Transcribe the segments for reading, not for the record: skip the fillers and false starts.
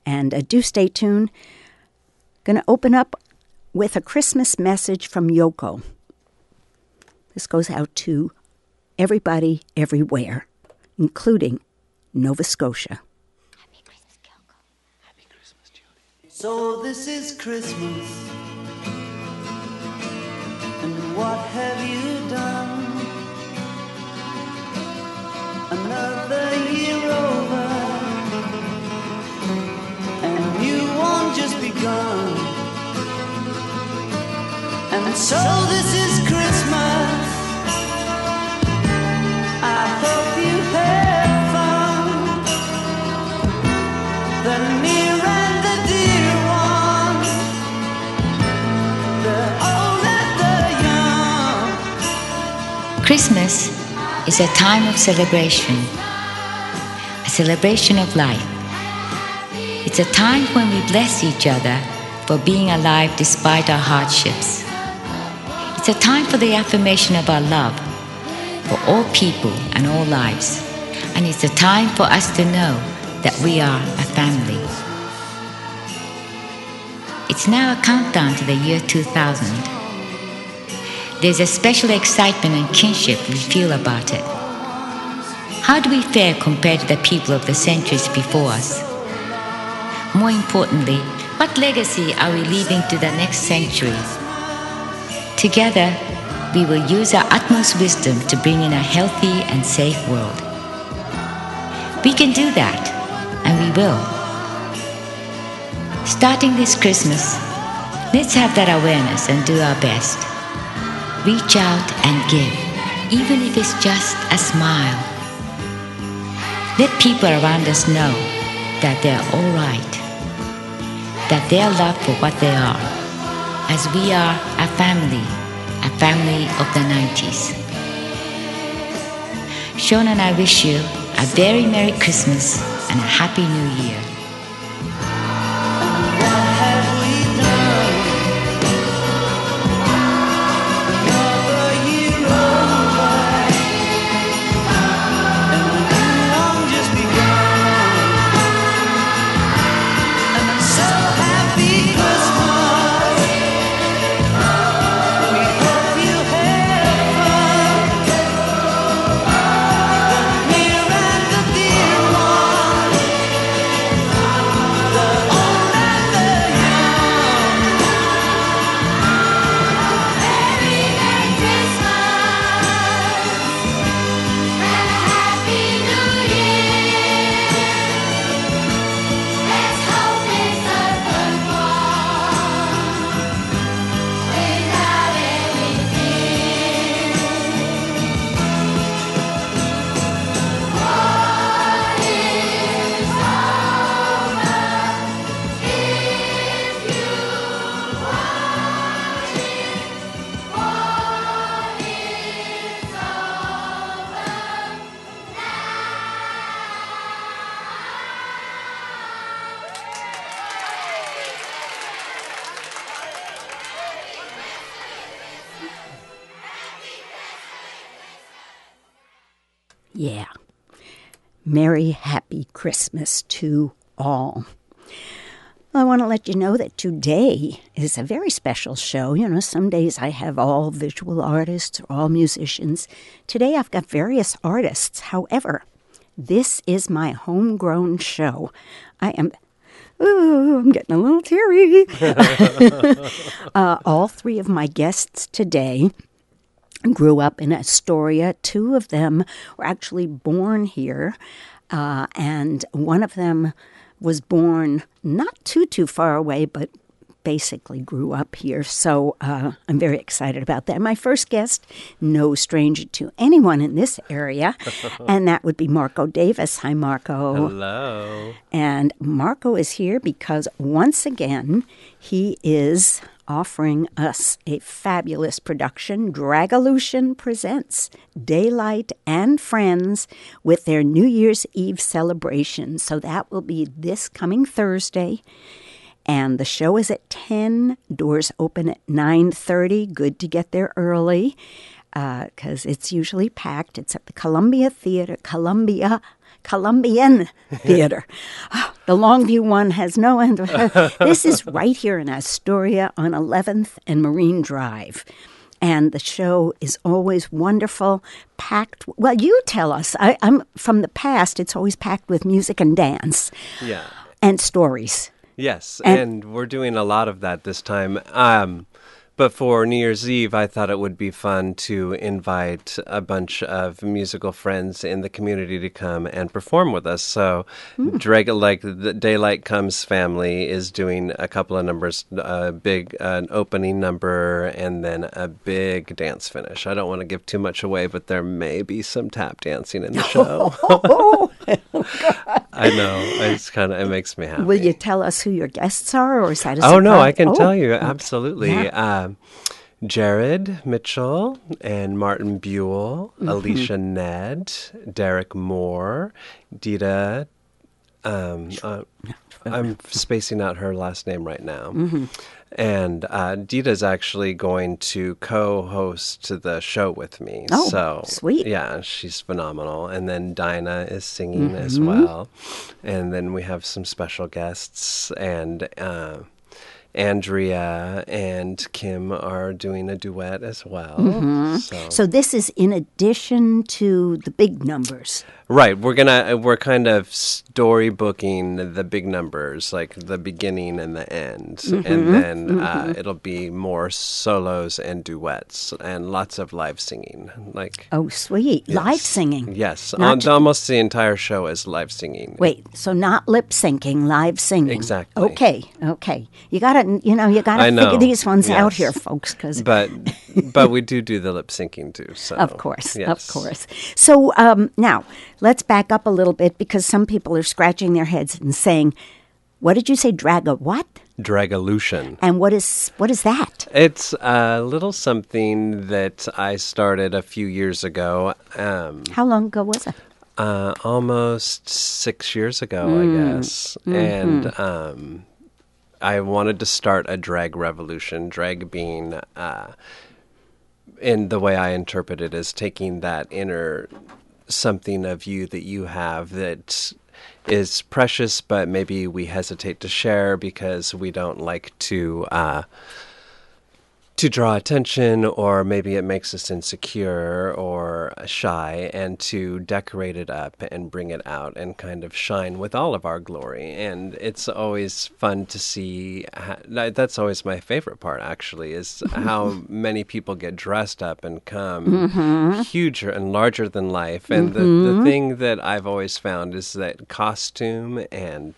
And do stay tuned. Going to open up with a Christmas message from Yoko. This goes out to everybody, everywhere, including Nova Scotia. Happy Christmas, Kyoko. Happy Christmas, Judy. So this is Christmas, and what have you done? Another year over, and you won't just begun. And so this is Christmas. I hope you have fun. The near and the dear ones, the old and the young. Christmas is a time of celebration, a celebration of life. It's a time when we bless each other for being alive despite our hardships. It's a time for the affirmation of our love for all people and all lives. And it's a time for us to know that we are a family. It's now a countdown to the year 2000. There's a special excitement and kinship we feel about it. How do we fare compared to the people of the centuries before us? More importantly, what legacy are we leaving to the next century? Together, we will use our utmost wisdom to bring in a healthy and safe world. We can do that, and we will. Starting this Christmas, let's have that awareness and do our best. Reach out and give, even if it's just a smile. Let people around us know that they're all right, that they're loved for what they are, as we are a family of the 90s. Sean and I wish you a very Merry Christmas and a Happy New Year. Yeah. Merry, happy Christmas to all. I want to let you know that today is a very special show. You know, some days I have all visual artists or all musicians. Today I've got various artists. However, this is my homegrown show. I'm getting a little teary. All three of my guests today grew up in Astoria. Two of them were actually born here, and one of them was born not too far away, but basically grew up here. So I'm very excited about that. My first guest, no stranger to anyone in this area, and that would be Marco Davis. Hi, Marco. Hello. And Marco is here because once again, he is offering us a fabulous production. Dragalution presents Daylight and Friends with their New Year's Eve celebration. So that will be this coming Thursday. And the show is at 10. Doors open at 9:30. Good to get there early because it's usually packed. It's at the Columbia Theater, Columbia Columbian Theater. The Longview one has no end. This is right here in Astoria on 11th and Marine Drive. And the show is always wonderful, packed. Well, you tell us. I'm from the past. It's always packed with music and dance Yeah. and stories. Yes, And- and we're doing a lot of that this time. But for New Year's Eve, I thought it would be fun to invite a bunch of musical friends in the community to come and perform with us. So, the Daylight Comes family is doing a couple of numbers, an opening number, and then a big dance finish. I don't want to give too much away, but there may be some tap dancing in the show. Oh, I know. It makes me happy. will you tell us who your guests are, or is that a Oh, no, surprise? I can Oh, tell you. okay. Absolutely. Yeah. Jared Mitchell and Martin Buell, Alicia Ned, Derek Moore, Dita. I'm spacing out her last name right now. And Dita's actually going to co-host the show with me. Oh, so, sweet. Yeah, she's phenomenal. And then Dinah is singing as well. And then we have some special guests, and Andrea and Kim are doing a duet as well. So this is in addition to the big numbers. Right, we're kind of storybooking the big numbers, like the beginning and the end, and then it'll be more solos and duets and lots of live singing. Like Oh, sweet. yes. Live singing. Yes, Not almost the entire show is live singing. Wait, so not lip syncing, live singing. Exactly. Okay. You gotta I know. figure these ones out Yes. here, folks, because but we do the lip syncing too. So Of course, yes. of course. So now, let's back up a little bit, because some people are scratching their heads and saying, what did you say, what? Dragolution. And what is that? It's a little something that I started a few years ago. How long ago was it? Almost 6 years ago, I guess. And I wanted to start a drag revolution, drag being, in the way I interpret it, is taking that inner something of you that you have that is precious, but maybe we hesitate to share because we don't like to draw attention, or maybe it makes us insecure or shy, and to decorate it up and bring it out and kind of shine with all of our glory. And it's always fun to see. That's always my favorite part, actually, is how many people get dressed up and come huge and larger than life. And the thing that I've always found is that costume and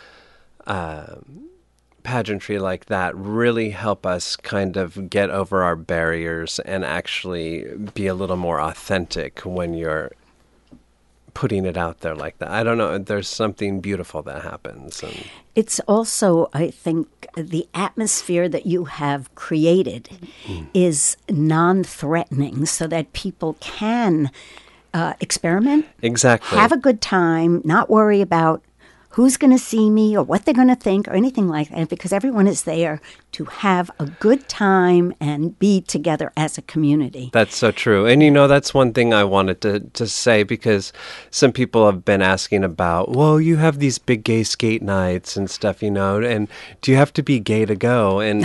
pageantry like that really help us kind of get over our barriers and actually be a little more authentic when you're putting it out there like that. I don't know. There's something beautiful that happens. And It's also, I think, the atmosphere that you have created is non-threatening, so that people can experiment, exactly. have a good time, not worry about who's going to see me or what they're going to think or anything like that, because everyone is there to have a good time and be together as a community. That's so true. And, that's one thing I wanted to say, because some people have been asking about, well, you have these big gay skate nights and stuff, and do you have to be gay to go? And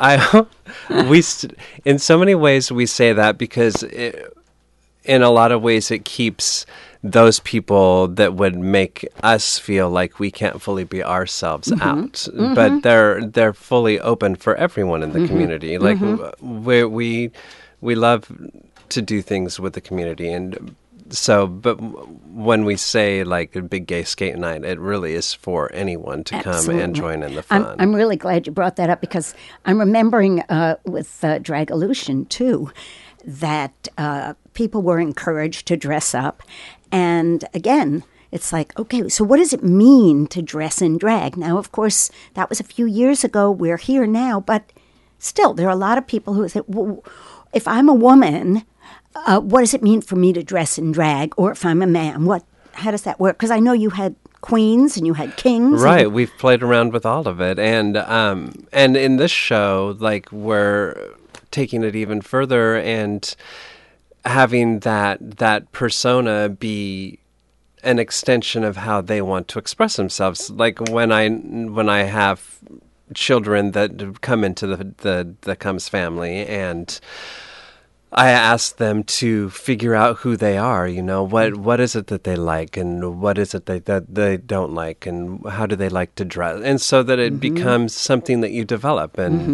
in so many ways we say that because in a lot of ways it keeps those people that would make us feel like we can't fully be ourselves out, but they're fully open for everyone in the community. Like we love to do things with the community, and so. But when we say like a big gay skate night, it really is for anyone to come and join in the fun. I'm really glad you brought that up, because I'm remembering with Dragolution too, that people were encouraged to dress up. And again, it's like, okay, so what does it mean to dress in drag? Now, of course, that was a few years ago. We're here now. But still, there are a lot of people who say, well, if I'm a woman, what does it mean for me to dress in drag? Or if I'm a man, how does that work? Because I know you had queens and you had kings. Right. We've played around with all of it. And in this show, like, we're taking it even further and having that persona be an extension of how they want to express themselves. Like when I have children that come into the Comes family, and I ask them to figure out who they are. What is it that they like, and what is it that they don't like, and how do they like to dress, and so that it becomes something that you develop, and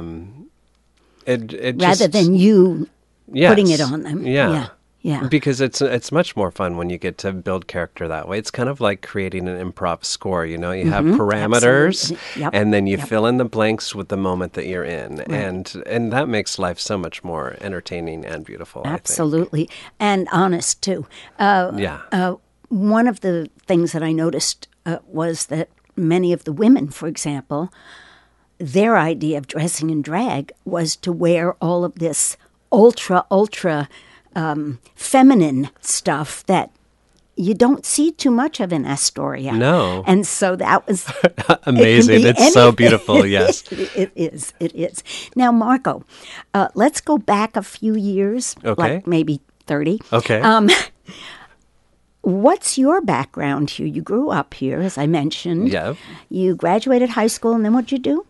it rather just, than you yes, putting it on them. Yeah. Yeah. Because it's much more fun when you get to build character that way. It's kind of like creating an improv score. You have parameters, Absolutely. Yep. and then you Yep. fill in the blanks with the moment that you're in, Right. and that makes life so much more entertaining and beautiful. Absolutely. And honest, too. I think. Yeah. One of the things that I noticed was that many of the women, for example, their idea of dressing in drag was to wear all of this ultra feminine stuff that you don't see too much of in Astoria. No. And so that was Amazing. It can be It's so anything. beautiful. Yes. It is. Now, Marco, let's go back a few years, Okay. like maybe 30. Okay. What's your background here? You grew up here, as I mentioned. Yeah. You graduated high school, and then what'd you do?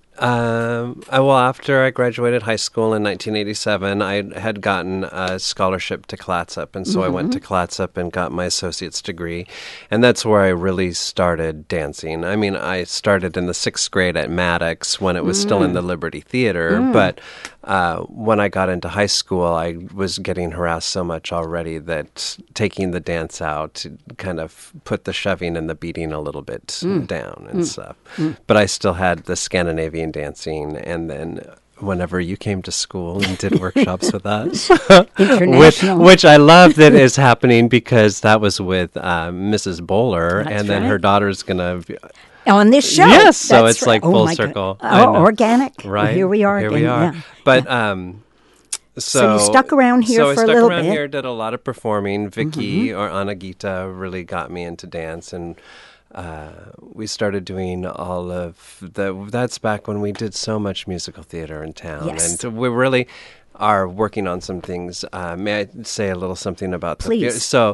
After I graduated high school in 1987, I had gotten a scholarship to Clatsop, and so I went to Clatsop and got my associate's degree, and that's where I really started dancing. I mean, I started in the 6th grade at Maddox when it was still in the Liberty Theater, but when I got into high school, I was getting harassed so much already that taking the dance out kind of put the shoving and the beating a little bit down and stuff. But I still had the Scandinavian dancing, and then whenever you came to school and did workshops with us, International. which I love that is happening because that was with Mrs. Bowler, That's and then right. her daughter's going to... On this show. Yes, so That's it's like right. full my God. circle. I Oh, know. organic. Right. Here we are Here again. we are. Yeah. But So you stuck around here so for a I stuck little around bit. here, did a lot of performing. Vicky or Anagita really got me into dance, and we started doing all of the. That's back when we did so much musical theater in town, Yes. and we really are working on some things. May I say a little something about the theater? Please. So,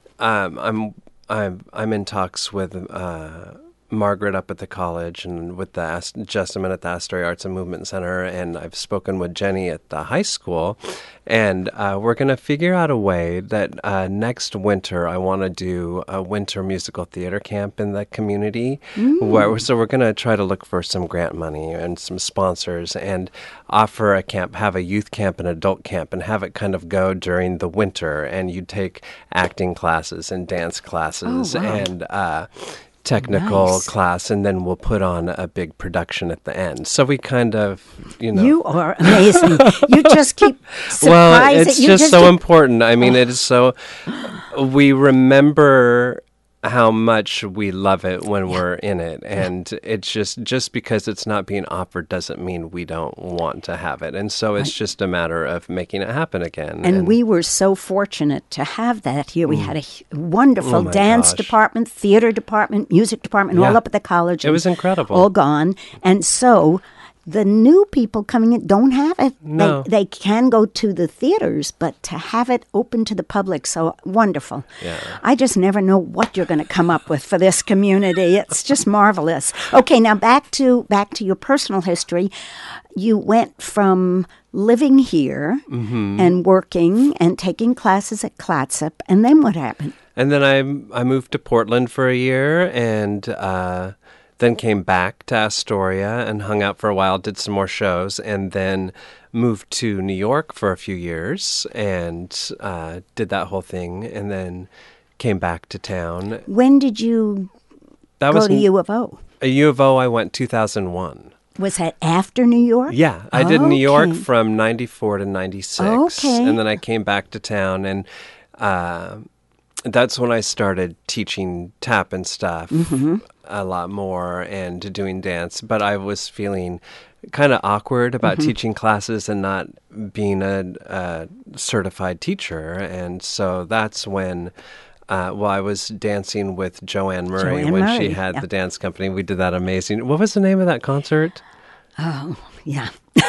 I'm in talks with Margaret up at the college and with the Jessamine at the Astoria Arts and Movement Center, and I've spoken with Jenny at the high school, and we're going to figure out a way that next winter I want to do a winter musical theater camp in the community. So we're going to try to look for some grant money and some sponsors and offer a camp, have a youth camp and adult camp, and have it kind of go during the winter, and you take acting classes and dance classes Oh, wow. and technical Nice. class, and then we'll put on a big production at the end. So we kind of, You are amazing. You just keep surprising. well, it's You just so keep- important. I mean, it is so, we remember how much we love it when we're in it, and it's just because it's not being offered doesn't mean we don't want to have it, and so it's just a matter of making it happen again. And we were so fortunate to have that here. We had a wonderful Oh my dance gosh. department, theater department, music department, all Yeah. up at the college. It was incredible. All gone. And so the new people coming in don't have it. No. They can go to the theaters, but to have it open to the public, so wonderful. Yeah. I just never know what you're going to come up with for this community. It's just marvelous. Okay, now back to your personal history. You went from living here and working and taking classes at Clatsop, and then what happened? And then I moved to Portland for a year, and then came back to Astoria and hung out for a while, did some more shows, and then moved to New York for a few years and did that whole thing, and then came back to town. When did you That go was to U of O? a U of O. I went 2001. Was that after New York? Yeah, I did New York Okay. from 94 to 96. Okay. And then I came back to town, and that's when I started teaching tap and stuff a lot more and doing dance. But I was feeling kind of awkward about teaching classes and not being a certified teacher. And so that's when... I was dancing with Joanne Murray Joanne when she Murray, had yeah. the dance company. We did that amazing... What was the name of that concert? Oh, yeah.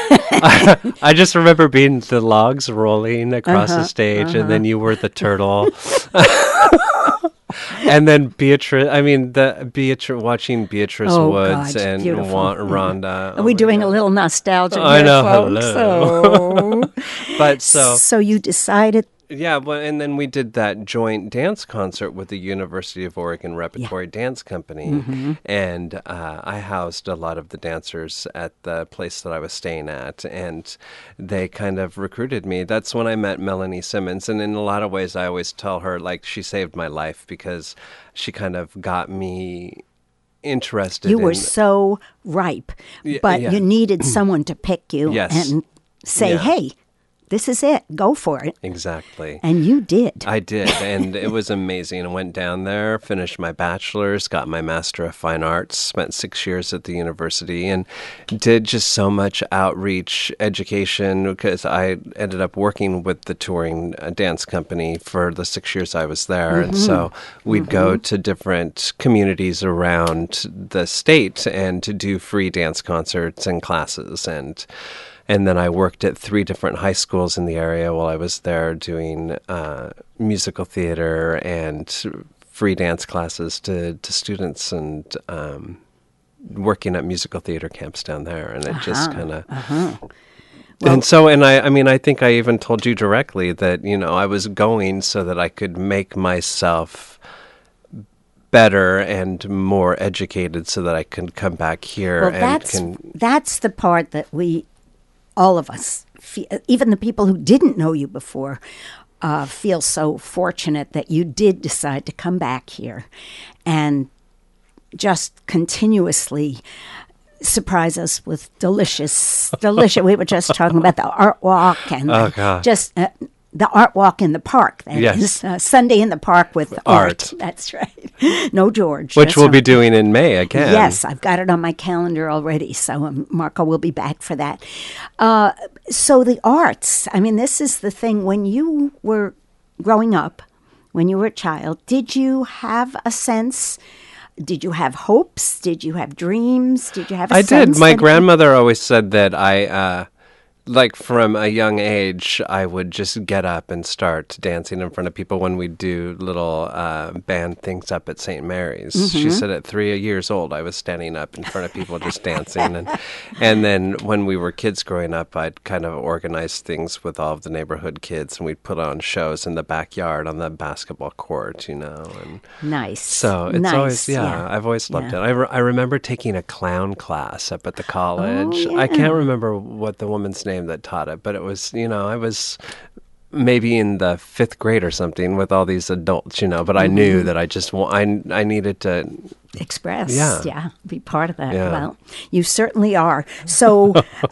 I just remember being the logs rolling across the stage, and then you were the turtle. And then Beatrice, watching Beatrice Oh, Woods God, and beautiful. Rhonda. Are we doing a little nostalgia I here, know, folks? hello. But So you decided. yeah, well, and then we did that joint dance concert with the University of Oregon Repertory Dance Company, and I housed a lot of the dancers at the place that I was staying at, and they kind of recruited me. That's when I met Melanie Simmons, and in a lot of ways, I always tell her, like, she saved my life because she kind of got me interested. You were so ripe, but yeah. you needed someone to pick you Yes. and say, Yeah. hey, this is it. Go for it. Exactly. And you did. I did, and it was amazing. I went down there, finished my bachelor's, got my Master of Fine Arts, spent 6 years at the university, and did just so much outreach education because I ended up working with the touring dance company for the 6 years I was there. And so we'd go to different communities around the state and to do free dance concerts and classes. And then I worked at 3 different high schools in the area while I was there doing musical theater and free dance classes to students and working at musical theater camps down there. And it just kind of... I think I even told you directly that, I was going so that I could make myself better and more educated so that I can come back here That's the part that all of us, even the people who didn't know you before, feel so fortunate that you did decide to come back here and just continuously surprise us with delicious. We were just talking about the art walk and just the art walk in the park. That Yes. is, Sunday in the park with art. That's right. No George. Which That's we'll right. be doing in May again. Yes, I've got it on my calendar already, so Marco will be back for that. So the arts, this is the thing. When you were growing up, when you were a child, did you have a sense? Did you have hopes? Did you have dreams? Did you have a sense? I did. My grandmother always said that I... from a young age, I would just get up and start dancing in front of people when we do little band things up at St. Mary's. She said at 3 years old, I was standing up in front of people just dancing. And then when we were kids growing up, I'd kind of organize things with all of the neighborhood kids, and we'd put on shows in the backyard on the basketball court, And Nice. so it's nice. always, I've always loved it. I remember taking a clown class up at the college. Oh, I yeah. can't remember what the woman's name that taught it, but it was, I was maybe in the 5th grade or something with all these adults, but I knew that I needed to Express, Yeah. be part of that. Yeah. Well, you certainly are. So,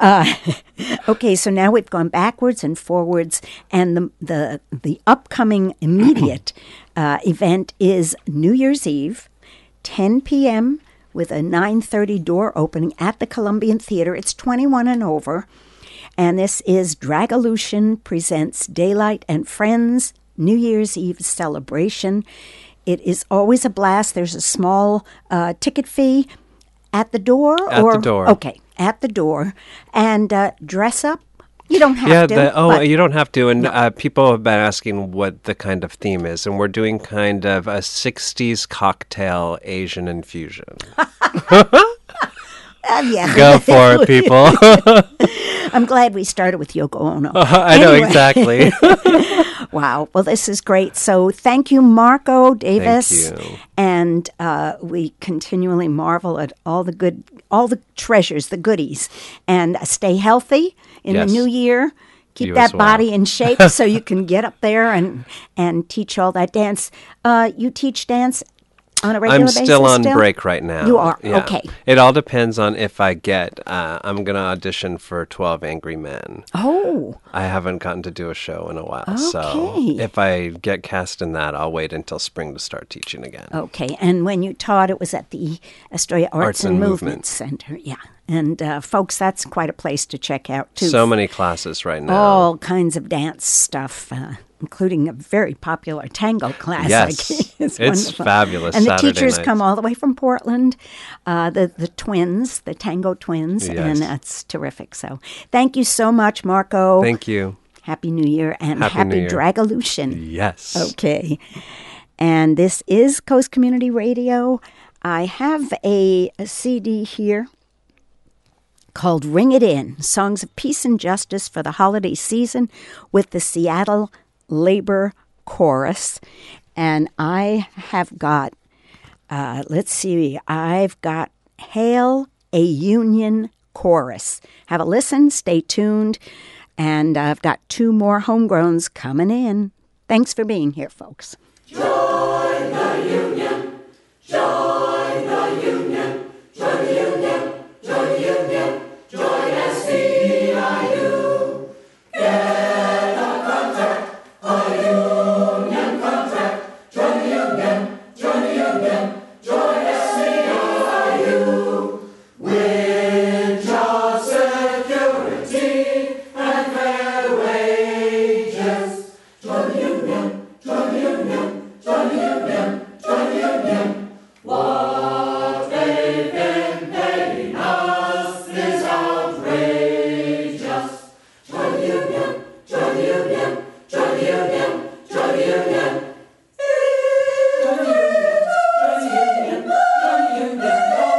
okay, so now we've gone backwards and forwards, and the upcoming immediate event is New Year's Eve, 10 p.m. with a 9:30 door opening at the Columbian Theater. It's 21 and over. And this is Dragalution presents Daylight and Friends New Year's Eve celebration. It is always a blast. There's a small ticket fee at the door. At the door. Okay, at the door. And dress up. You don't have to. but- you don't have to. And people have been asking what the kind of theme is. And we're doing kind of a 60s cocktail Asian infusion. yeah. Go for it, people. I'm glad we started with Yoko Ono. I know, Anyway. exactly. Wow. Well, this is great. So thank you, Marco Davis. Thank you. And we continually marvel at all the treasures, the goodies. And stay healthy in Yes. the new year. Keep You that as well. body in shape so you can get up there and teach all that dance. You teach dance on a regular I'm basis still on break right now. You are? Yeah. Okay. It all depends on if I get, I'm going to audition for 12 Angry Men. Oh. I haven't gotten to do a show in a while. So Okay. if I get cast in that, I'll wait until spring to start teaching again. Okay, and when you taught, it was at the Astoria Arts and Movement Center. Yeah, and folks, that's quite a place to check out too. So many classes right now. All kinds of dance stuff, including a very popular tango class. Yes. It's It's wonderful. fabulous And the Saturday teachers nights. come all the way from Portland, the twins, the tango twins, Yes. and that's terrific. So thank you so much, Marco. Thank you. Happy New Year and Happy New happy Year. Dragalution. Yes. Okay. And this is Coast Community Radio. I have a CD here called Ring It In, Songs of Peace and Justice for the Holiday Season with the Seattle Labor Chorus. And I have got, I've got Hail a Union Chorus. Have a listen, stay tuned, and I've got 2 more homegrowns coming in. Thanks for being here, folks. Join the union, join the union, join the union, join the union, join SCIU. Get a contract, a union contract, join the union, join the union, join SCIU. With job security and fair wages, join the union, join the union, join the union, join the union. What they've been paying us is outrageous. Join the union, join the union, join the union, join the union. Join the union, join the union, join the union,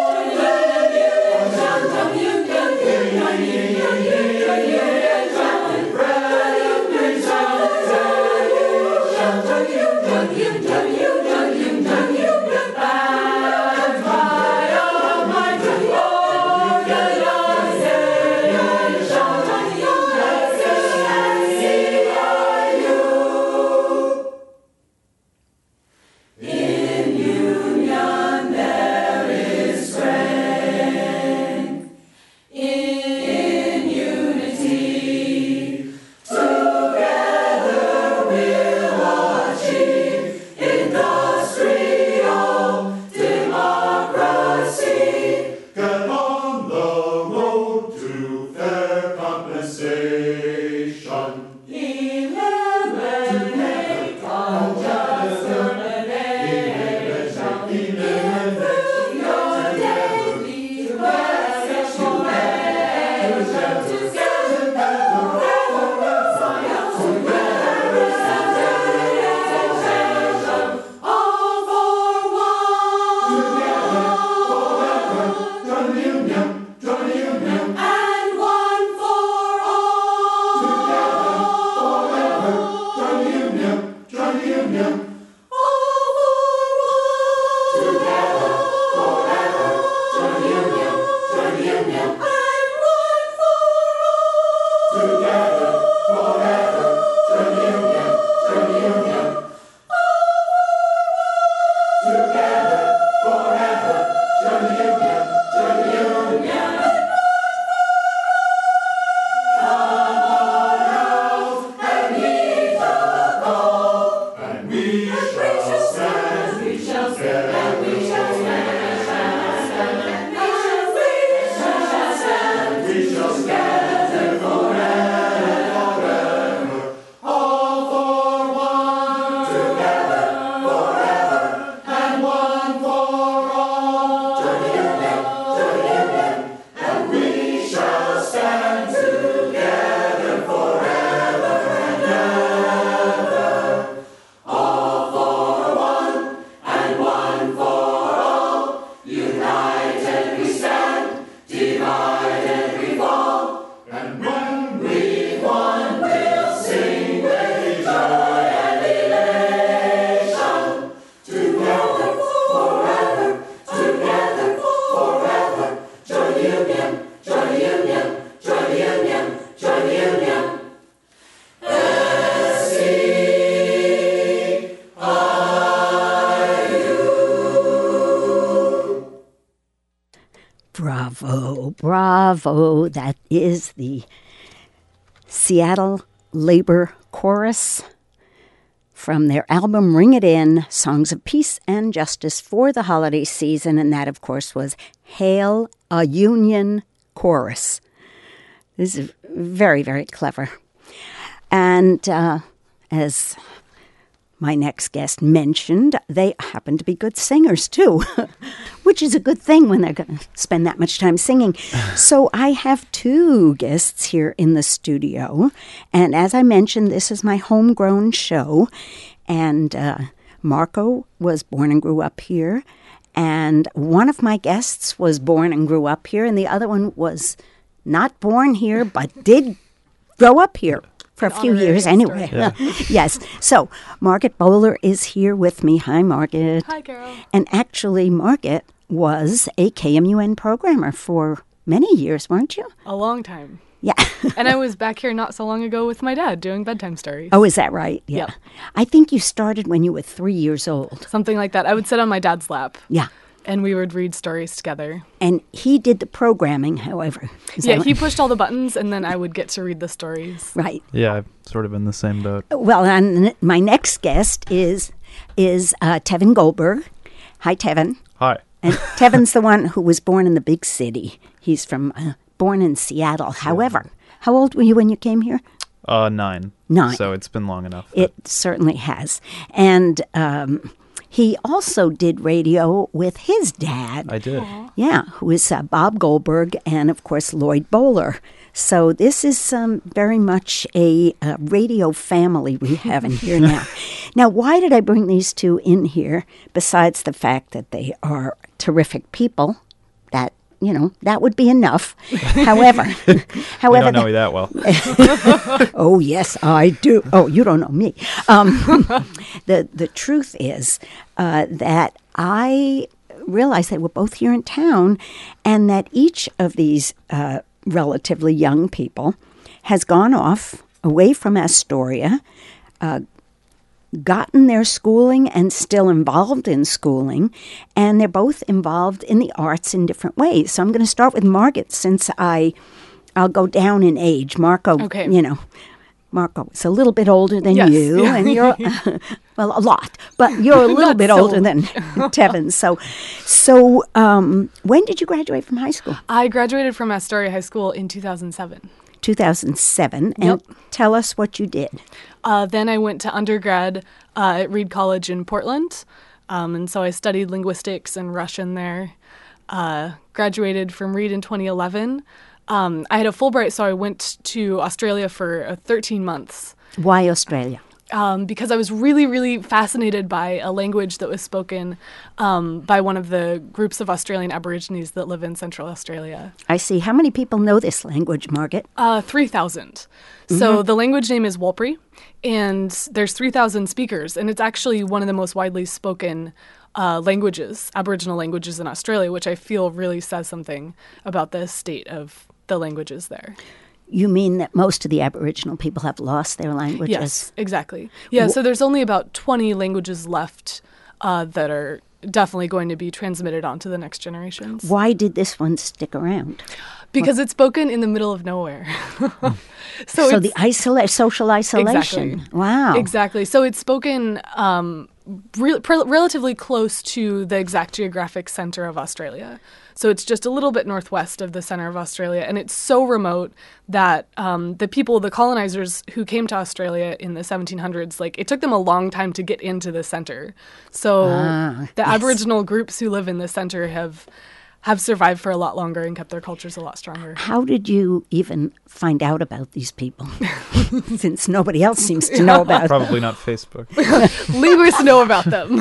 Bravo, bravo. That is the Seattle Labor Chorus from their album Ring It In, Songs of Peace and Justice for the Holiday Season. And that, of course, was Hail a Union Chorus. This is very, very clever. And as my next guest mentioned, they happen to be good singers, too, which is a good thing when they're going to spend that much time singing. So I have two guests here in the studio. And as I mentioned, this is my homegrown show. And Marco was born and grew up here. And one of my guests was born and grew up here, and the other one was not born here, but did grow up here for a few years anyway. Yeah. Yes. So Margaret Bowler is here with me. Hi, Margaret. Hi, Carol. And actually, Margaret was a KMUN programmer for many years, weren't you? A long time. Yeah. And I was back here not so long ago with my dad doing bedtime stories. Oh, is that right? Yeah. Yep. I think you started when you were 3 years old. Something like that. I would sit on my dad's lap. Yeah. And we would read stories together. And he did the programming, however. Is Yeah, that he right? pushed all the buttons, and then I would get to read the stories. Right. Yeah, I've sort of in the same boat. Well, and my next guest is Tevin Goldberg. Hi, Tevin. Hi. And Tevin's the one who was born in the big city. He's born in Seattle. However, how old were you when you came here? 9. 9. So it's been long enough. It certainly has. And he also did radio with his dad. I did. Yeah, who is Bob Goldberg and, of course, Lloyd Bowler. So this is very much a radio family we have in here now. Now, why did I bring these two in here, besides the fact that they are terrific people? That, that would be enough. However, We don't know you that well. Oh, yes, I do. Oh, you don't know me. The truth is that I realized they were both here in town and that each of these relatively young people has gone off away from Astoria, gotten their schooling and still involved in schooling, and they're both involved in the arts in different ways. So I'm going to start with Margaret since I'll go down in age. Marco, Okay. Marco is a little bit older than Yes, you, yeah. and you're, well, a lot, but you're a little Not bit so older than Tevin. So when did you graduate from high school? I graduated from Astoria High School in 2007. 2007, and Yep. tell us what you did. Then I went to undergrad at Reed College in Portland, and so I studied linguistics and Russian there. Graduated from Reed in 2011. I had a Fulbright, so I went to Australia for 13 months. Why Australia? Because I was really, really fascinated by a language that was spoken by one of the groups of Australian Aborigines that live in Central Australia. I see. How many people know this language, Margaret? 3,000. So the language name is Warlpiri, and there's 3,000 speakers, and it's actually one of the most widely spoken languages, Aboriginal languages in Australia, which I feel really says something about the state of the languages there. You mean that most of the Aboriginal people have lost their languages? Yes, exactly. Yeah, so there's only about 20 languages left that are definitely going to be transmitted on to the next generations. Why did this one stick around? Because it's spoken in the middle of nowhere. So it's- the social isolation. Exactly. Wow. Exactly. So it's spoken relatively close to the exact geographic center of Australia. So it's just a little bit northwest of the center of Australia. And it's so remote that the colonizers who came to Australia in the 1700s, it took them a long time to get into the center. So the Aboriginal groups who live in the center have survived for a lot longer and kept their cultures a lot stronger. How did you even find out about these people? Since nobody else seems to know about them. Probably not Facebook. Linguists know about them.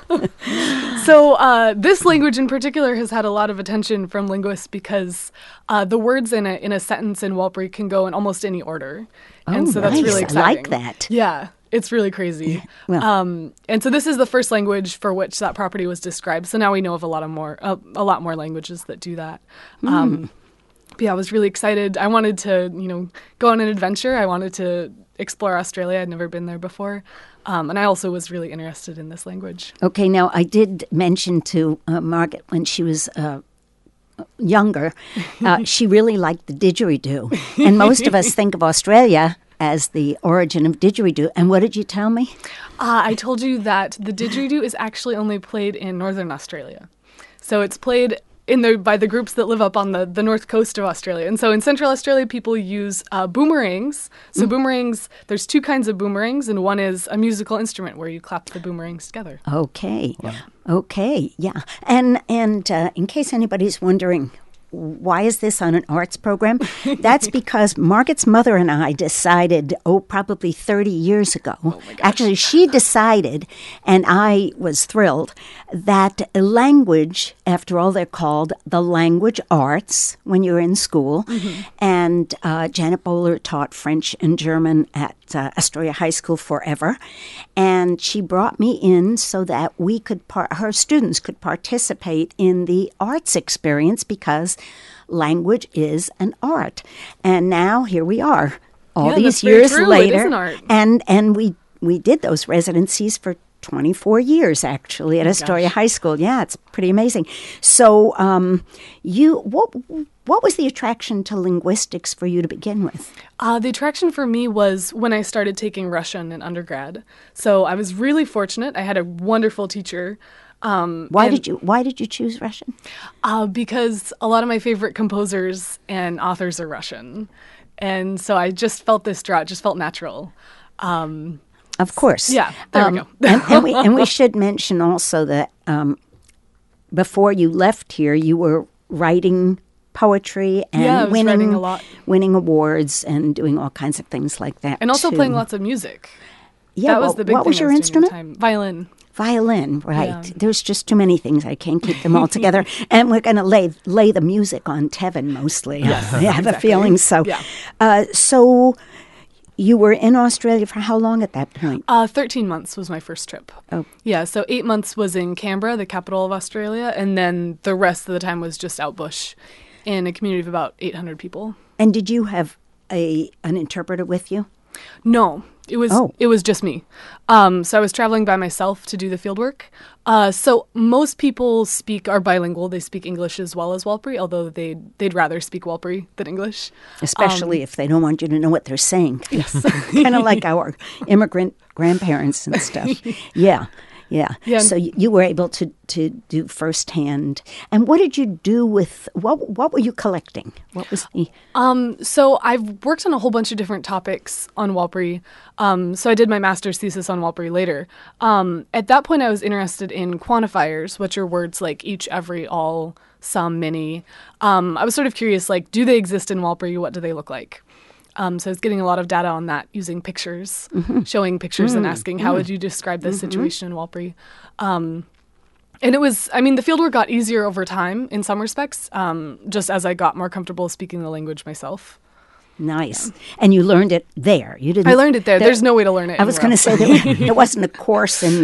So this language in particular has had a lot of attention from linguists because the words in a sentence in Warlpiri can go in almost any order. And Oh, so that's nice. really I exciting. like that. Yeah, it's really crazy. Well- And so this is the first language for which that property was described. So now we know of a lot more languages that do that. But yeah, I was really excited. I wanted to, go on an adventure. I wanted to explore Australia. I'd never been there before. And I also was really interested in this language. Okay, now I did mention to Margaret when she was younger, she really liked the didgeridoo. And most of us think of Australia as the origin of didgeridoo. And what did you tell me? I told you that the didgeridoo is actually only played in northern Australia. So it's played by the groups that live up on the north coast of Australia. And so in Central Australia, people use boomerangs. So boomerangs, there's two kinds of boomerangs, and one is a musical instrument where you clap the boomerangs together. Okay. Okay, yeah. And in case anybody's wondering why is this on an arts program? That's because Margaret's mother and I decided, probably 30 years ago. Oh my gosh. Actually, she decided, and I was thrilled, that language, after all, they're called the language arts when you're in school. Mm-hmm. And Janet Bowler taught French and German at Astoria High School forever. And she brought me in so that we could, her students could participate in the arts experience because language is an art. And now here we are, all these years later. It is an art. And we did those residencies for 24 years, actually, at Astoria High School. Yeah, it's pretty amazing. So what was the attraction to linguistics for you to begin with? The attraction for me was when I started taking Russian in undergrad. So I was really fortunate. I had a wonderful teacher. Why did you choose Russian? Because a lot of my favorite composers and authors are Russian. And so I just felt this draw. It just felt natural. Of course. Yeah, there we go. and we should mention also that before you left here, you were writing poetry and winning awards and doing all kinds of things like that. And also too. Playing lots of music. Yeah, that was the big what thing was your instrument? Violin. Violin, right. Yeah. There's just too many things. I can't keep them all together. And we're going to lay the music on Tevin mostly. Yes, I have exactly. a feeling so. Yeah. So you were in Australia for how long at that point? 13 months was my first trip. Oh. Yeah, so 8 months was in Canberra, the capital of Australia, and then the rest of the time was just out bush in a community of about 800 people. And did you have an interpreter with you? No, it was just me. So I was traveling by myself to do the fieldwork. So most people are bilingual. They speak English as well as Warlpiri, although they'd rather speak Warlpiri than English. Especially if they don't want you to know what they're saying. Yes. Kind of like our immigrant grandparents and stuff. Yeah. So you were able to do firsthand. And what did you do with what were you collecting? What was the So I've worked on a whole bunch of different topics on Warlpiri. So I did my master's thesis on Warlpiri later. At that point, I was interested in quantifiers, which are words like each, every, all, some, many. I was sort of curious, like, do they exist in Warlpiri? What do they look like? So I was getting a lot of data on that using pictures, showing pictures and asking, how would you describe this situation in Warlpiri? And it was, the fieldwork got easier over time in some respects, just as I got more comfortable speaking the language myself. Nice. Yeah. And you learned it there. You didn't. I learned it there. There's no way to learn it. I was going to say there wasn't a course in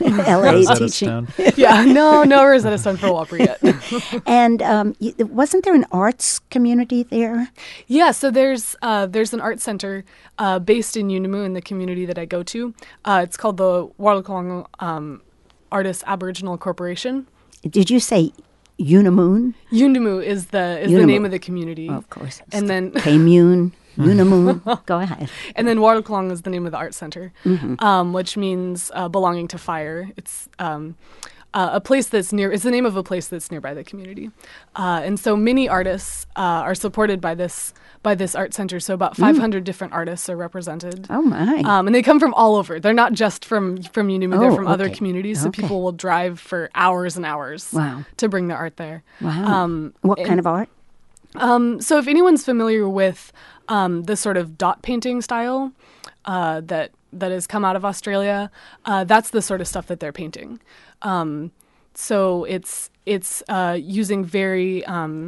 LA teaching. Yeah, no Rosetta Stone for Warlpiri yet. And wasn't there an arts community there? Yeah, so there's an art center based in Yuendamu in the community that I go to. It's called the Warlklong Artists Aboriginal Corporation. Did you say Yuendamu? Yuendamu is the name of the community. Oh, of course. And then Kaymun, Yuendamu. Go ahead. And then Warlklong is the name of the art center, which means belonging to fire. It's a place that's near. It's the name of a place that's nearby the community, and so many artists are supported by this art center. So about 500 different artists are represented. Oh my! And they come from all over. They're not just from Yuendamu. They're from other communities. So people will drive for hours and hours. Wow. To bring their art there. Wow. What kind of art? So if anyone's familiar with the sort of dot painting style that has come out of Australia, that's the sort of stuff that they're painting. So it's using very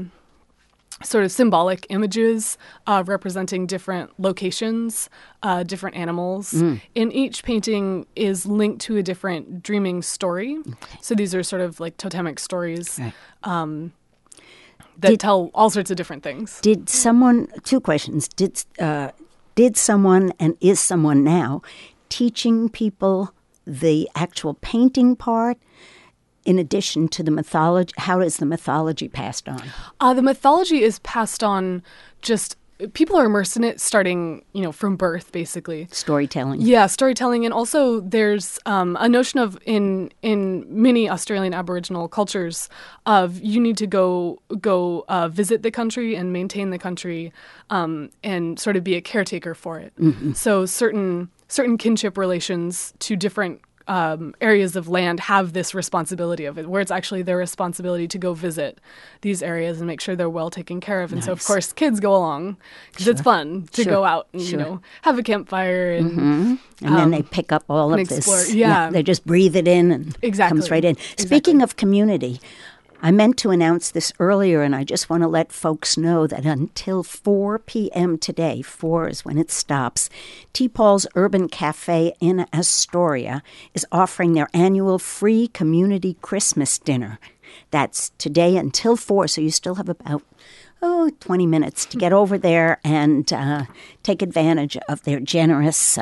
sort of symbolic images representing different locations, different animals. And each painting is linked to a different dreaming story. Okay. So these are sort of like totemic stories. Right. That tell all sorts of different things. Did someone, two questions, did someone and is someone now teaching people the actual painting part in addition to the mythology? How is the mythology passed on? The mythology is passed on just... People are immersed in it starting, from birth, basically. Storytelling. Yeah, storytelling. And also there's a notion of, in many Australian Aboriginal cultures, of you need to go visit the country and maintain the country and sort of be a caretaker for it. Mm-hmm. So certain kinship relations to different areas of land have this responsibility of it, where it's actually their responsibility to go visit these areas and make sure they're well taken care of. And so, of course, kids go along because it's fun to go out and, have a campfire. And then they pick up all of explore. this. Yeah. They just breathe it in and it comes right in. Speaking of community, I meant to announce this earlier, and I just want to let folks know that until 4 p.m. today, 4 is when it stops, T. Paul's Urban Cafe in Astoria is offering their annual free community Christmas dinner. That's today until 4, so you still have about 20 minutes to get over there and take advantage of their generous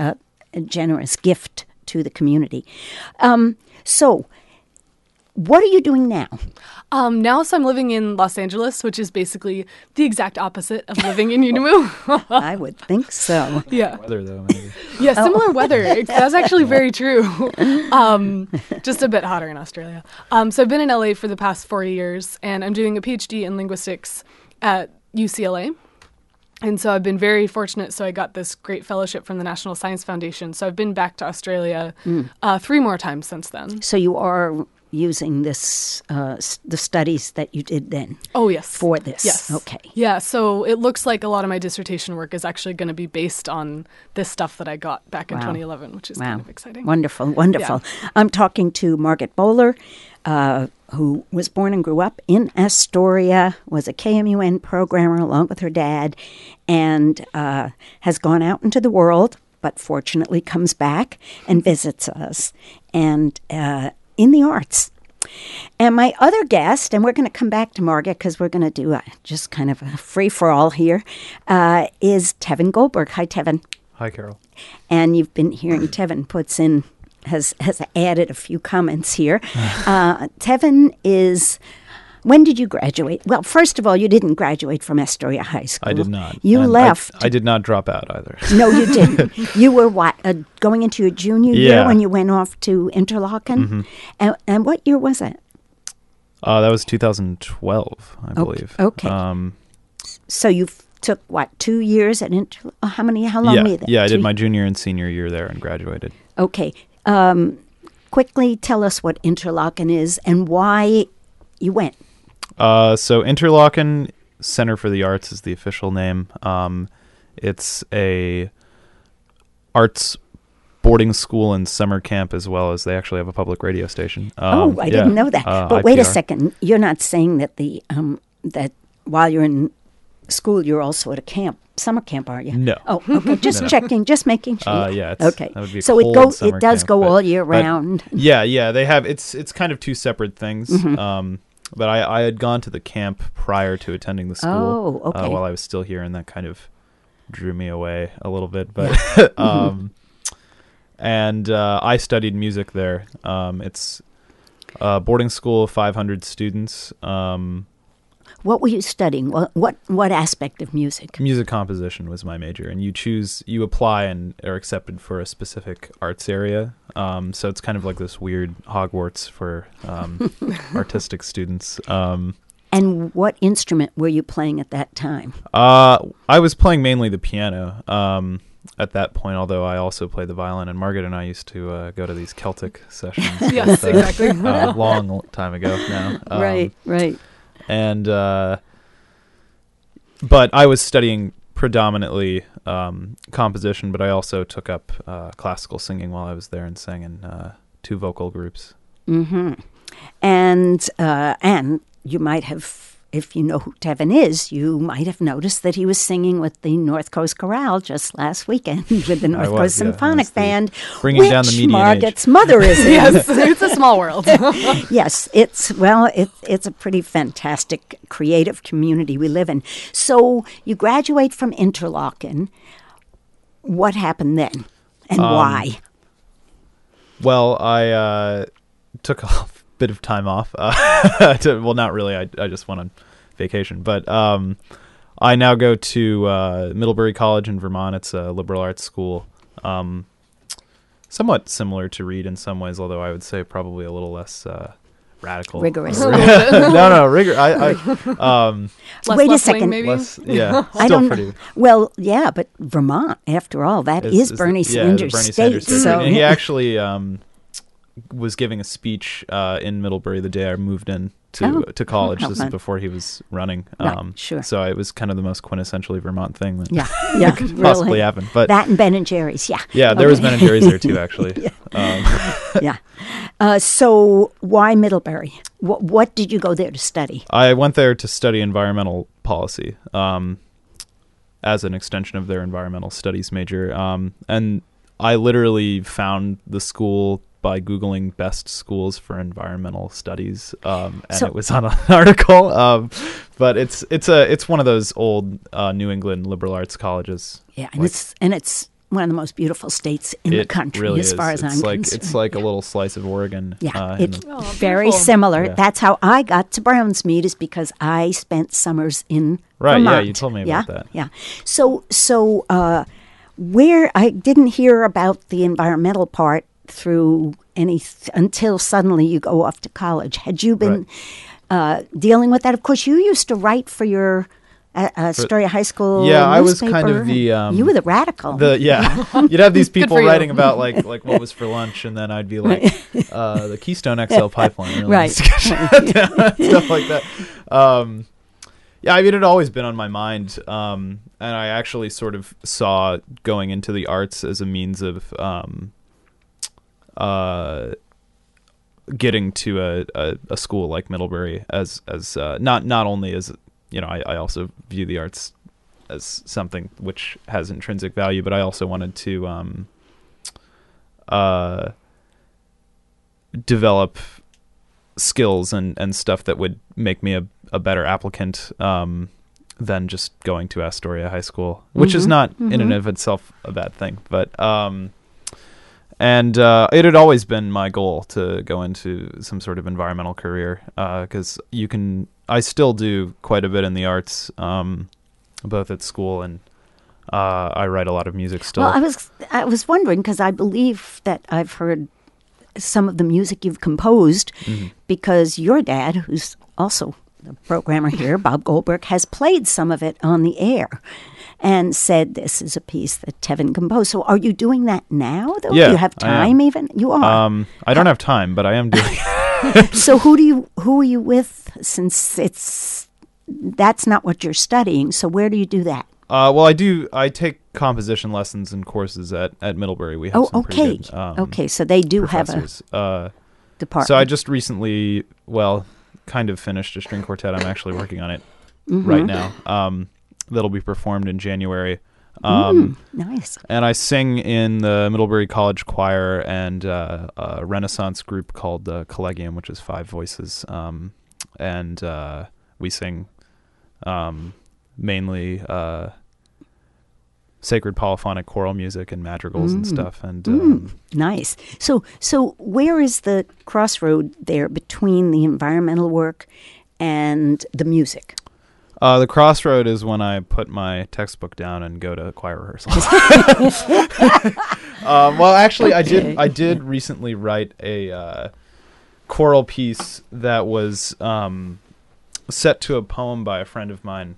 gift to the community. So, what are you doing now? Now, so I'm living in Los Angeles, which is basically the exact opposite of living in Yunamu. I would think so. Yeah. Weather, though, maybe. Yeah, similar weather. That's actually very true. Just a bit hotter in Australia. So I've been in LA for the past 4 years, and I'm doing a PhD in linguistics at UCLA. And so I've been very fortunate. So I got this great fellowship from the National Science Foundation. So I've been back to Australia 3 more times since then. So you are using this, the studies that you did then? Oh, yes. For this? Yes. Okay. Yeah, so it looks like a lot of my dissertation work is actually going to be based on this stuff that I got back in 2011, which is kind of exciting. Wonderful, wonderful. Yeah. I'm talking to Margaret Bowler, who was born and grew up in Astoria, was a KMUN programmer along with her dad, and has gone out into the world, but fortunately comes back and visits us. And in the arts. And my other guest, and we're going to come back to Margaret because we're going to do just kind of a free-for-all here, is Tevin Goldberg. Hi, Tevin. Hi, Carol. And you've been hearing Tevin has added a few comments here. Tevin is... When did you graduate? Well, first of all, you didn't graduate from Astoria High School. I did not. You left. I did not drop out either. No, you didn't. You were going into your junior year when you went off to Interlochen? Mm-hmm. And what year was that? That was 2012, I believe. Okay. So you took, 2 years at How long were you there? Yeah, I did my junior and senior year there and graduated. Okay. Quickly tell us what Interlochen is and why you went. So Interlochen Center for the Arts is the official name. It's a arts boarding school and summer camp, as well as they actually have a public radio station. I didn't know that. But wait a IPR. second. You're not saying that that while you're in school, you're also at a camp, summer camp, are you? No. Oh, okay. Just checking, just making sure. Yeah. Okay. That would be a so cold summer it does camp, go all year round. Yeah. They have it's kind of two separate things. Mm-hmm. But I had gone to the camp prior to attending the school while I was still here, and that kind of drew me away a little bit. But and I studied music there. It's a boarding school of 500 students. What were you studying? What aspect of music? Music composition was my major, and you apply and are accepted for a specific arts area. So it's kind of like this weird Hogwarts for artistic students. And what instrument were you playing at that time? I was playing mainly the piano at that point, although I also played the violin, and Margaret and I used to go to these Celtic sessions. Yes, exactly. Long time ago now. Right. And but I was studying predominantly composition, but I also took up classical singing while I was there and sang in 2 vocal groups. Mm-hmm. And you might have, if you know who Tevin is, you might have noticed that he was singing with the North Coast Chorale just last weekend with the North Coast Symphonic Band, bringing down the median Margaret's age. mother is in. Yes, it's a small world. Yes, it's a pretty fantastic creative community we live in. So you graduate from Interlochen. What happened then, and why? Well, I took a bit of time off. Well, not really. I just went on vacation. But I now go to Middlebury College in Vermont. It's a liberal arts school. Somewhat similar to Reed in some ways, although I would say probably a little less radical. Rigorous. No, rigor. Wait a second. Maybe? Still I don't pretty. know. Well, yeah, but Vermont, after all, that is Bernie Sanders' Bernie state. Sanders So and he actually was giving a speech in Middlebury the day I moved in Oh. to college. How This is fun. before he was running. Right, sure. So it was kind of the most quintessentially Vermont thing that Yeah, could really. possibly happen. But That and Ben and Jerry's, yeah. yeah, there was Ben and Jerry's there too, actually. Yeah. So why Middlebury? What did you go there to study? I went there to study environmental policy as an extension of their environmental studies major. And I literally found the school by Googling best schools for environmental studies, and So- it was on an article. But it's one of those old New England liberal arts colleges. Yeah, and Like, it's one of the most beautiful states in the it country, really as far is. as It's I'm like concerned. it's like a little slice of Oregon. Yeah, in it's the- Oh, very beautiful. similar. Yeah. That's how I got to Brownsmead, is because I spent summers in Right, yeah, Vermont. you told me yeah? about that. Yeah. So where I didn't hear about the environmental part through until suddenly you go off to college. Had you been dealing with that? Of course, you used to write for your Astoria High School. Yeah, I was kind newspaper. of the, you were the radical. You'd have these people for you. writing about like what was for lunch, and then I'd be like the Keystone XL pipeline, really Right. stuff like that. Yeah, I mean, it had always been on my mind, and I actually sort of saw going into the arts as a means of getting to a school like Middlebury as not only as, you know, I also view the arts as something which has intrinsic value, but I also wanted to develop skills and stuff that would make me a better applicant than just going to Astoria High School, which is not in and of itself a bad thing. But it had always been my goal to go into some sort of environmental career, because I still do quite a bit in the arts, both at school and I write a lot of music still. Well, I was wondering, because I believe that I've heard some of the music you've composed, because your dad, who's also the programmer here, Bob Goldberg, has played some of it on the air and said this is a piece that Tevin composed. So are you doing that now, though? Yeah, Do you have I am. time even? You are. I don't have time, but I am doing So who are you with, since that's not what you're studying? So where do you do that? well, I take composition lessons and courses at Middlebury. We have some okay. pretty good, Okay, so they do have a professors. department. So I just recently, kind of finished a string quartet. I'm actually working on it right now. That'll be performed in January. Nice. And I sing in the Middlebury College Choir and a Renaissance group called the Collegium, which is 5 voices. And we sing mainly sacred polyphonic choral music and madrigals and stuff. And Nice. So where is the crossroad there between the environmental work and the music? the crossroad is when I put my textbook down and go to choir rehearsal. Well, actually, Okay. I did recently write a choral piece that was set to a poem by a friend of mine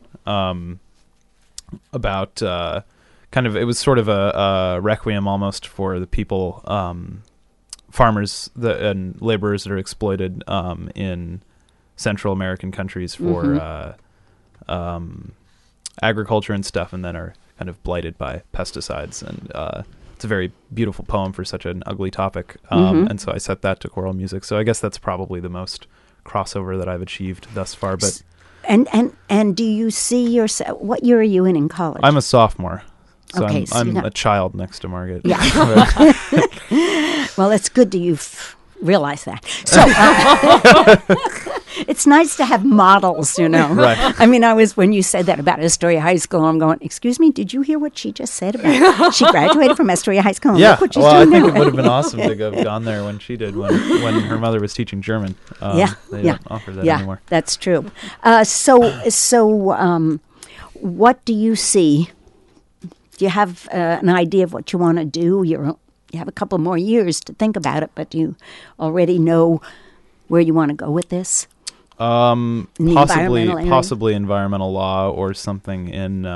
about it was sort of a requiem almost for the people, farmers and laborers that are exploited in Central American countries for agriculture and stuff, and then are kind of blighted by pesticides. And it's a very beautiful poem for such an ugly topic. And so I set that to choral music. So I guess that's probably the most crossover that I've achieved thus far. But And do you see yourself? What year are you in college? I'm a sophomore. So Okay, so I'm you're not- a child next to Margaret. Yeah. Well, it's good that you've realized that. So it's nice to have models, you know. Right. I mean, when you said that about Astoria High School, I'm going, excuse me, did you hear what she just said about she graduated from Astoria High School? And Yeah, look what she's well, I doing think now. it would have been awesome to have gone there when she did, when her mother was teaching German. Yeah, They yeah, don't offer that yeah, anymore. that's true. What do you see? Do you have an idea of what you want to do? You have a couple more years to think about it, but do you already know where you want to go with this? In the environmental area? Possibly environmental law or something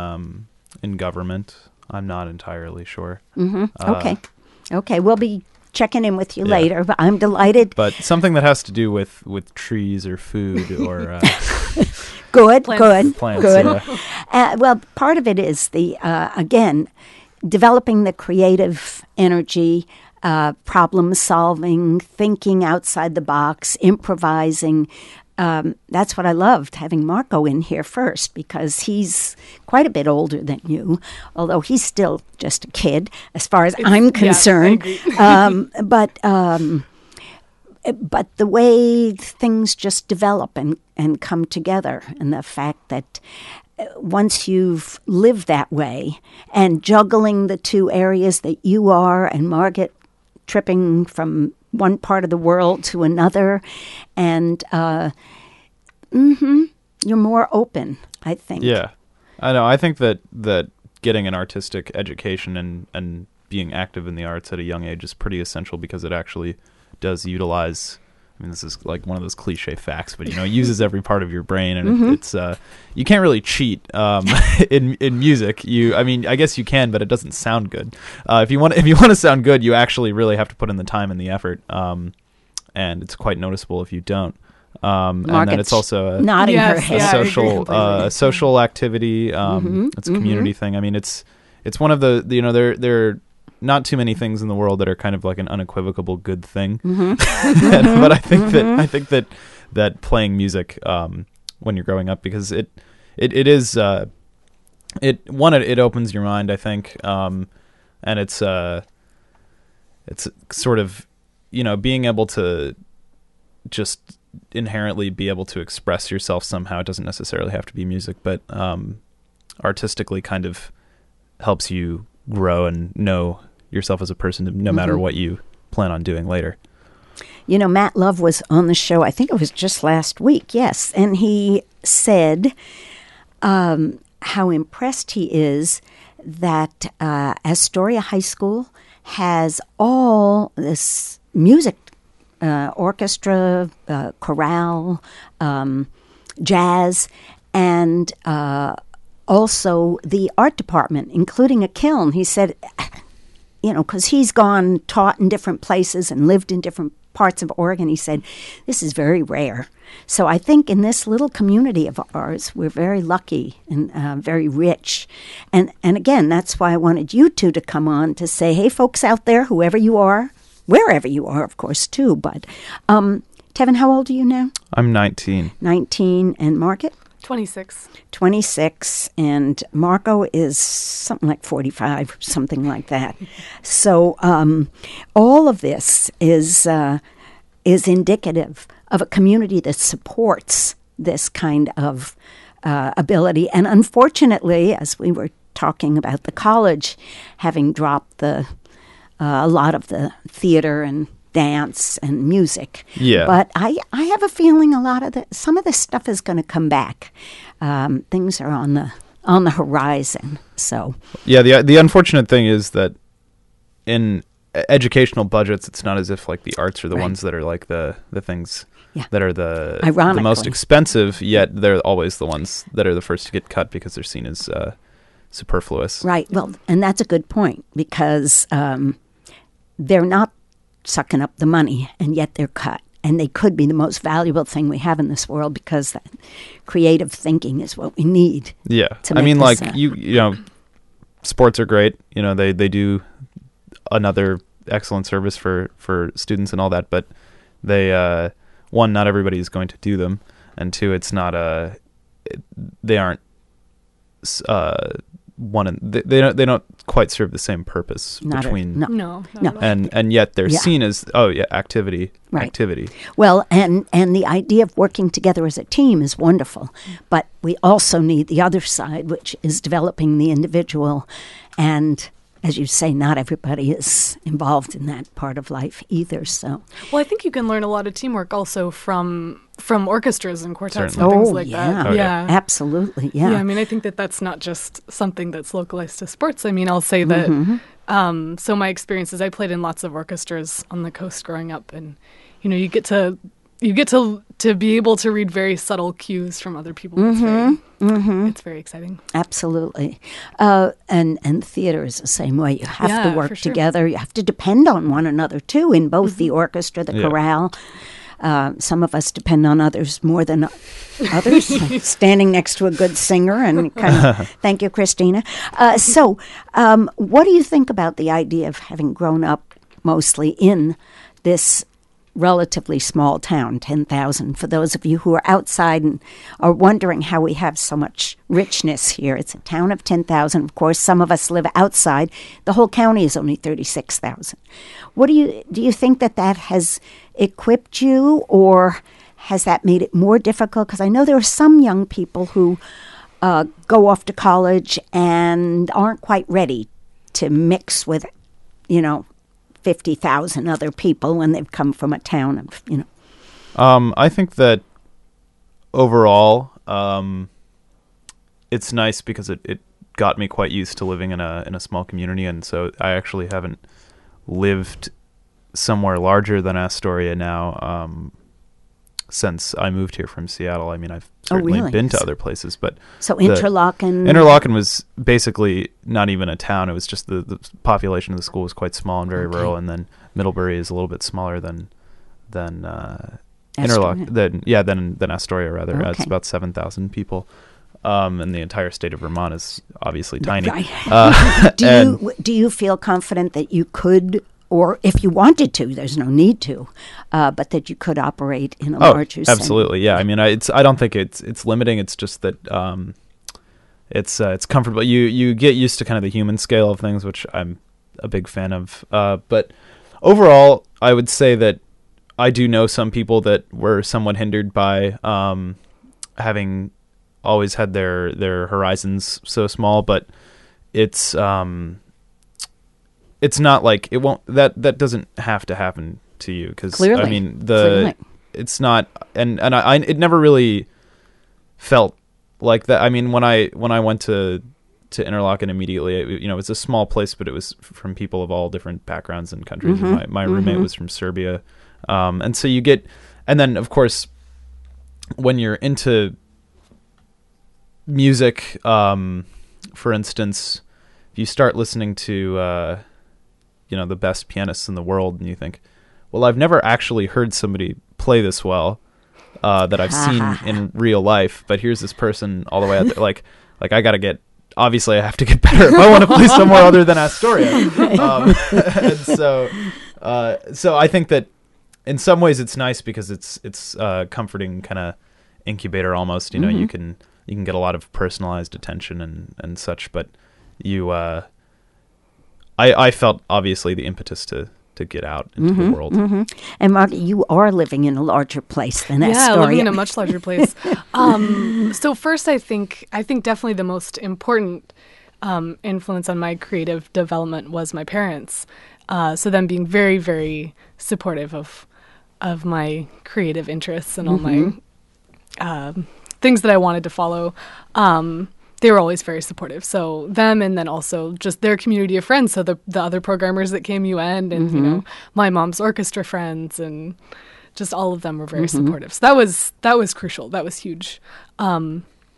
in government. I'm not entirely sure. Okay. We'll be checking in with you Yeah. later, but I'm delighted. But something that has to do with trees or food or Good, Plants. good, plants. good. Yeah. Well, part of it is the again developing the creative energy, problem solving, thinking outside the box, improvising. That's what I loved, having Marco in here first, because he's quite a bit older than you, although he's still just a kid as far as I'm concerned. I agree. But the way things just develop and come together, and the fact that once you've lived that way and juggling the two areas that you are and Margaret tripping from one part of the world to another, and you're more open, I think. Yeah, I know. I think that getting an artistic education and being active in the arts at a young age is pretty essential, because it actually does utilize. I mean, this is like one of those cliche facts, but it uses every part of your brain, and it's you can't really cheat in music. I guess you can, but it doesn't sound good. If you want to sound good, you actually really have to put in the time and the effort, and it's quite noticeable if you don't. And then it's also nodding her Yes, head. yeah, I agree social completely. social activity. It's a community thing. I mean, it's one of the there are not too many things in the world that are kind of like an unequivocal good thing. But I think that playing music when you're growing up, because it is it opens your mind, I think, and it's sort of being able to just inherently be able to express yourself somehow. It doesn't necessarily have to be music, but artistically kind of helps you grow and know yourself as a person, no matter what you plan on doing later. Matt Love was on the show, I think it was just last week, yes, and he said how impressed he is that Astoria High School has all this music, orchestra, chorale, jazz, and also the art department, including a kiln. He said, because he's taught in different places and lived in different parts of Oregon, he said, this is very rare. So I think in this little community of ours, we're very lucky and very rich. And again, that's why I wanted you two to come on to say, hey, folks out there, whoever you are, wherever you are, of course, too. But Tevin, how old are you now? I'm 19. 19. And Margaret? 26. 26, and Marco is something like 45 or something like that. So all of this is indicative of a community that supports this kind of ability. And unfortunately, as we were talking about the college having dropped a lot of the theater and dance and music. Yeah. But I have a feeling some of this stuff is going to come back. Things are on the horizon. So yeah, the unfortunate thing is that in educational budgets, it's not as if like the arts are the ones that are like the things that are the most expensive, yet they're always the ones that are the first to get cut because they're seen as superfluous. Right. Well, and that's a good point, because they're not sucking up the money, and yet they're cut. And they could be the most valuable thing we have in this world, because that creative thinking is what we need. Yeah. To I mean, make like, this, sports are great. They do another excellent service for students and all that, but they, one, not everybody is going to do them, and two, it's not they aren't they don't quite serve the same purpose between No. and yet they're seen as activity. Well, and the idea of working together as a team is wonderful, but we also need the other side, which is developing the individual. And as you say, not everybody is involved in that part of life either. So, well, I think you can learn a lot of teamwork also from orchestras and quartets Certainly. and things like that. Oh, yeah. Absolutely, yeah. Yeah, I mean, I think that's not just something that's localized to sports. I mean, I'll say that, so my experience is I played in lots of orchestras on the coast growing up, and, you get to you get to be able to read very subtle cues from other people. It's very exciting. Absolutely. And theater is the same way. You have to work for sure. together. You have to depend on one another, too, in both the orchestra, the chorale. Some of us depend on others more than others, standing next to a good singer and kind of, thank you, Christina. So what do you think about the idea of having grown up mostly in this relatively small town, 10,000? For those of you who are outside and are wondering how we have so much richness here, it's a town of 10,000. Of course, some of us live outside. The whole county is only 36,000. What do you think that has equipped you, or has that made it more difficult? Because I know there are some young people who go off to college and aren't quite ready to mix with, 50,000 other people when they've come from a town of, I think that overall, it's nice because it got me quite used to living in a small community, and so I actually haven't lived somewhere larger than Astoria now since I moved here from Seattle. I mean, I've certainly been to other places, but so Interlochen was basically not even a town. It was just the population of the school was quite small and very rural, and then Middlebury is a little bit smaller than Interlochen, than Astoria rather. Okay. It's about 7,000 people. And the entire state of Vermont is obviously tiny. Right. Do you feel confident that you could, or if you wanted to, there's no need to, but that you could operate in a larger center? Absolutely, yeah. I mean, I don't think it's limiting. It's just that it's comfortable. You get used to kind of the human scale of things, which I'm a big fan of. But overall, I would say that I do know some people that were somewhat hindered by having always had their horizons so small, but it's not like it won't, that doesn't have to happen to you, because I mean it's not, and I it never really felt like that. I mean, when I went to Interlochen immediately, it was a small place, but it was from people of all different backgrounds and countries. And my roommate was from Serbia, and so you get, and then of course when you're into music, for instance, if you start listening to the best pianists in the world, and you think, well, I've never actually heard somebody play this well that I've seen in real life, but here's this person all the way out there. Like I gotta get, obviously I have to get better if I want to play somewhere other than Astoria. And so I think that in some ways it's nice because it's comforting kind of incubator almost. You can get a lot of personalized attention and such, but I felt obviously the impetus to get out into the world. And Margaret, you are living in a larger place than Astoria. Yeah, living in a much larger place. So first, I think definitely the most important influence on my creative development was my parents. So them being very, very supportive of my creative interests and all my things that I wanted to follow. They were always very supportive. So them, and then also just their community of friends. So the other programmers that came UN, and my mom's orchestra friends, and just all of them were very supportive. So that was crucial. That was huge. But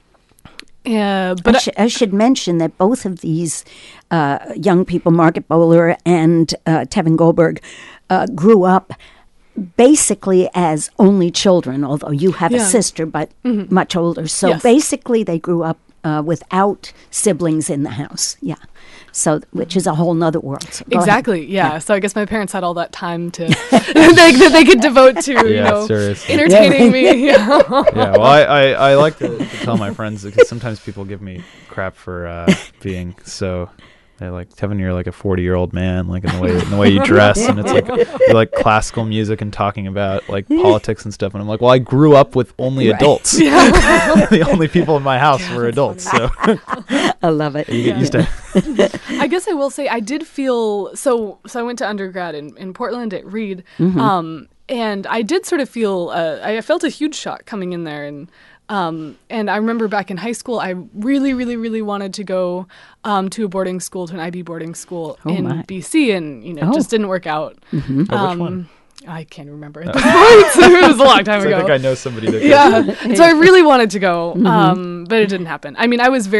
I should mention that both of these young people, Margaret Bowler and Tevin Goldberg, grew up basically as only children, although you have a sister, but much older. So basically they grew up without siblings in the house. Yeah. So, which is a whole nother world. So exactly. Yeah. So I guess my parents had all that time to that they could devote to, entertaining me. Yeah. Well, I like to tell my friends, because sometimes people give me crap for being so. They're like, Tevin, you're like a 40-year-old man, like in the way you dress, and it's like you like classical music and talking about like politics and stuff. And I'm like, well, I grew up with only adults. Yeah. The only people in my house were adults. So I love it. You get used to it. I guess I will say I did feel so I went to undergrad in Portland at Reed, and I did sort of feel I felt a huge shock coming in there, and I remember back in high school, I really, really, really wanted to go to a boarding school, to an IB boarding school in BC, and it just didn't work out. Which one? I can't remember at this point. It was a long time So ago. I think I know somebody that Yeah. So I really wanted to go, but it didn't happen. I mean, I was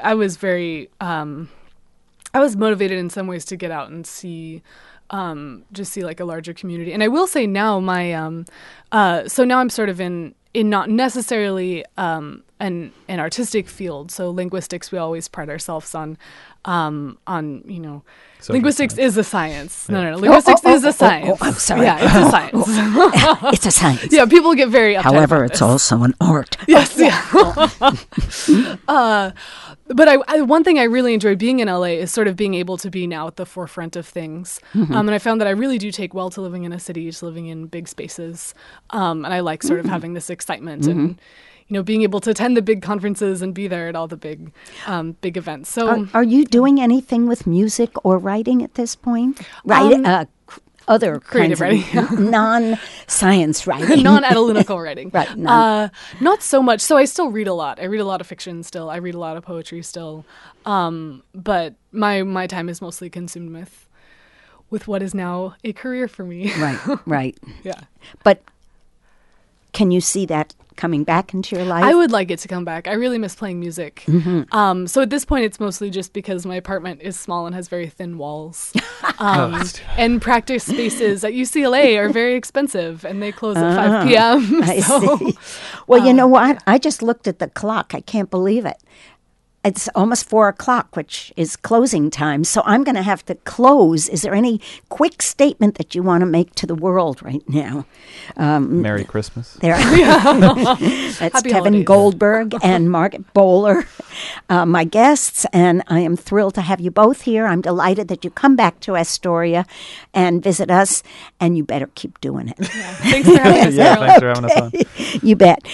motivated in some ways to get out and see, just see like a larger community. And I will say now so now I'm sort of in not necessarily an artistic field. So linguistics, we always pride ourselves on Social linguistics science. is a science. No. Linguistics is a science. I'm sorry. Yeah, it's a science. It's a science. Yeah, people get very uptight However, about it's this. also an art. Yes, but I one thing I really enjoy being in LA is sort of being able to be now at the forefront of things. And I found that I really do take well to living in a city, to living in big spaces. And I like sort of having this excitement and, being able to attend the big conferences and be there at all the big events. So Are you doing anything with music or writing at this point? Other creative kinds of non-science writing. non-analytical writing. Right, Not so much. So I still read a lot. I read a lot of fiction still. I read a lot of poetry still. But my time is mostly consumed with what is now a career for me. Right. Yeah. But can you see that coming back into your life? I would like it to come back. I really miss playing music. So at this point, it's mostly just because my apartment is small and has very thin walls. And practice spaces at UCLA are very expensive, and they close at 5 p.m. I see. Well, you know what? I just looked at the clock. I can't believe it. It's almost 4 o'clock, which is closing time. So I'm going to have to close. Is there any quick statement that you want to make to the world right now? Merry Christmas. There. That's Happy Kevin holidays. Goldberg and Margaret Bowler, my guests, and I am thrilled to have you both here. I'm delighted that you come back to Astoria and visit us, and you better keep doing it. Thanks for having us. Yeah, Carol. thanks for having us on. You bet.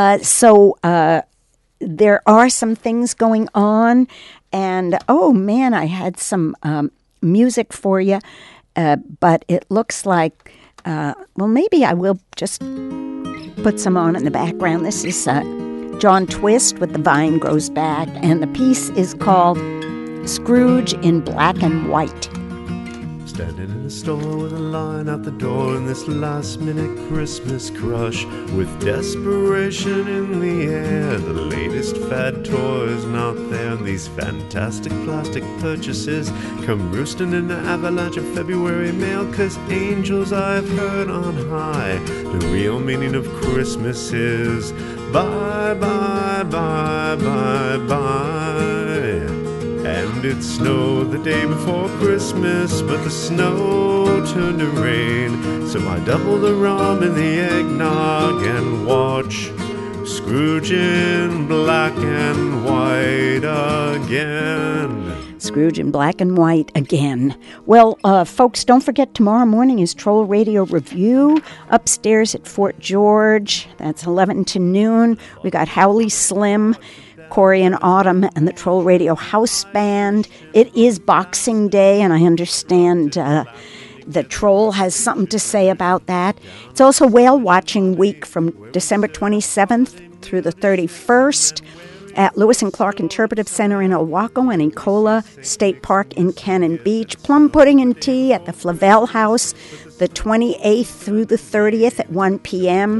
There are some things going on, and oh man, I had some music for you, but it looks like, maybe I will just put some on in the background. This is John Twist with The Vine Grows Back, and the piece is called Scrooge in Black and White. Standing in the store with a line out the door in this last-minute Christmas crush, with desperation in the air, the latest fad toys not there, and these fantastic plastic purchases come roosting in the avalanche of February mail, 'cause angels I've heard on high, the real meaning of Christmas is bye, bye, bye, bye, bye. And it snowed the day before Christmas, but the snow turned to rain. So I double the rum in the eggnog and watch Scrooge in black and white again. Scrooge in Black and White again. Well, folks, don't forget tomorrow morning is Troll Radio Review upstairs at Fort George. That's 11 to noon. We got Howley Slim, Corey and Autumn, and the Troll Radio House Band. It is Boxing Day, and I understand the Troll has something to say about that. It's also Whale Watching Week from December 27th through the 31st at Lewis and Clark Interpretive Center in Owaco and Ecola State Park in Cannon Beach. Plum pudding and tea at the Flavel House the 28th through the 30th at 1 p.m.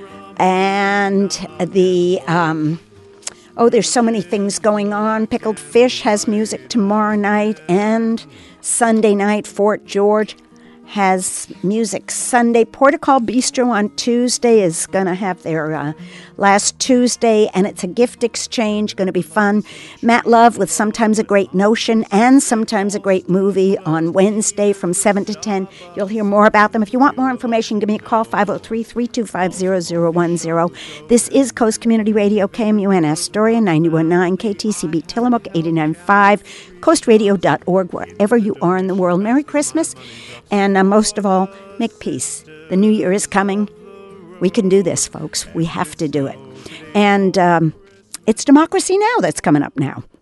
And the... there's so many things going on. Pickled Fish has music tomorrow night, and Sunday night, Fort George has music Sunday. Portugal Bistro on Tuesday is going to have their last Tuesday, and it's a gift exchange, going to be fun. Matt Love with Sometimes a Great Notion and Sometimes a Great Movie on Wednesday from 7 to 10. You'll hear more about them. If you want more information, give me a call, 503-325-0010. This is Coast Community Radio, KMUN Astoria, 91.9, KTCB Tillamook, 89.5, coastradio.org, wherever you are in the world. Merry Christmas, and most of all, make peace. The new year is coming. We can do this, folks. We have to do it. And it's Democracy Now! That's coming up now.